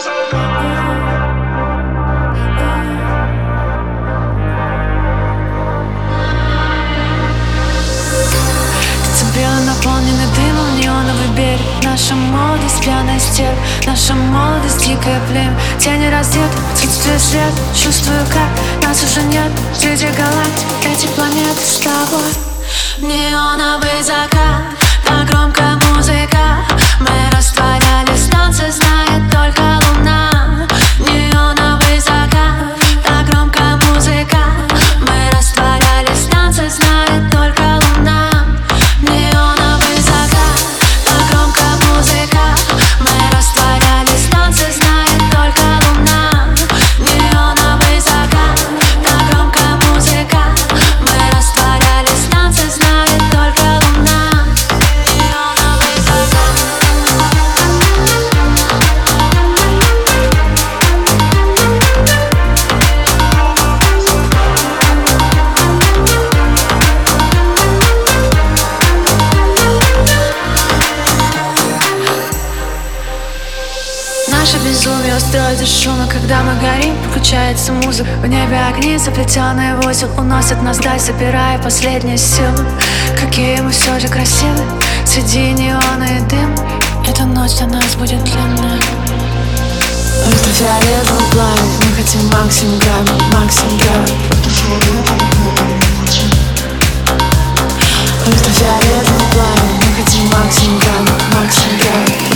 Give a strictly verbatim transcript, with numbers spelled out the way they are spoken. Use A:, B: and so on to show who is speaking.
A: Белый, наполненный дымом, неоновый берег. Наша молодость, пьяная стерва. Наша молодость, дикое племя. Тени раздеты, отсутствие света. Чувствую, как нас уже нет. Среди галактик, эти планеты с тобой. Неоновый закат, так громко музыка. Мы растворялись, танцы знает только луна. Неоновый закат, так громко музыка. Мы растворялись, танцы знает только луна. Неоновый закат, так громко музыка. Мы растворялись, танцы знает только луна. Неоновый закат, так громко музыка. Мы растворялись, танцы знает только луна. Неоновый закат. Наше безумие устроит из шума, когда мы горим. Включается музыка, в небе огни, заплетенные в узел уносят нас вдаль, собирая последние силы. Какие мы все же красивые среди неона и дым. Эта ночь для нас будет длинная. Ультрафиолетовый пламя, мы хотим максимум грамма, максимум грамма. Ультрафиолетовый пламя, мы хотим максимум грамма, максимум грамма.